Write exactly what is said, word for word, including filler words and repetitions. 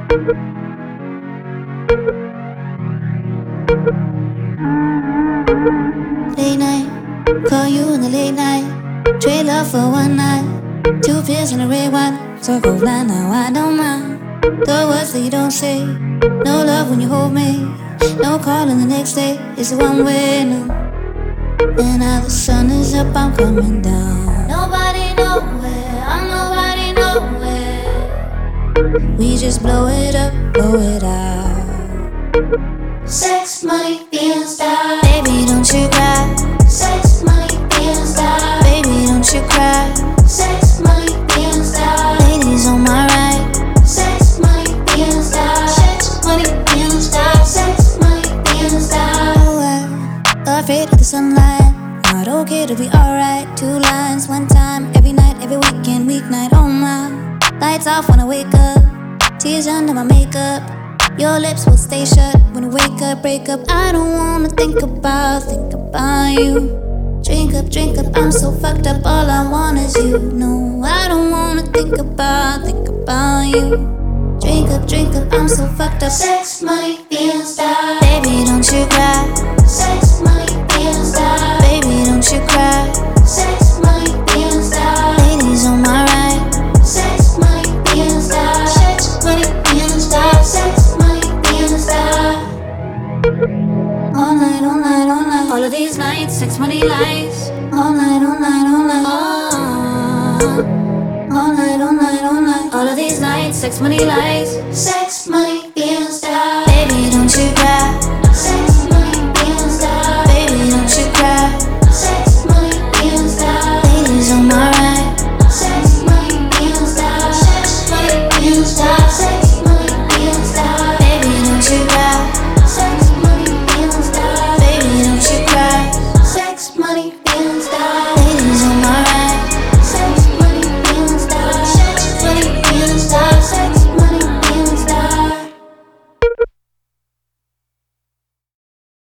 Late night, call you in the late night. Trade love for one night. Two pills and a red wine. Circle blind, now I don't mind. The words that you don't say. No love when you hold me. No calling the next day. It's a one way now. And now the sun is up, I'm coming down. Nobody nowhere, I'm nobody nowhere. We just blow it up, blow it out. Sex, money, being style. Baby, don't you cry. Sex, money, being style. Baby, don't you cry. Sex, money, being style. Ladies on my right. Sex, money, being style. Sex, money, being style. Sex, money, being style. Oh, I'm afraid of the sunlight. Not okay to be alright. Two lines, one time, every night, every weekend, weeknight. Oh my, lights off when I wake up. Tears under my makeup. Your lips will stay shut when I wake up, break up. I don't wanna think about, think about you. Drink up, drink up, I'm so fucked up. All I want is you. No, I don't wanna think about, think about you. Drink up, drink up, I'm so fucked up. Sex, money, being style. Baby, don't you cry. Sex, money, being style. Baby, don't you cry. Sex, money, being style. Ladies on my right. Sex, money, being style. Sex, money, being style. Sex, money, being style. All night, all night, all night. All of these nights, sex, money, lies. All night, all night, all night. Oh. All night, all night, all night. All of these nights, sex, money, lies. Sex, money.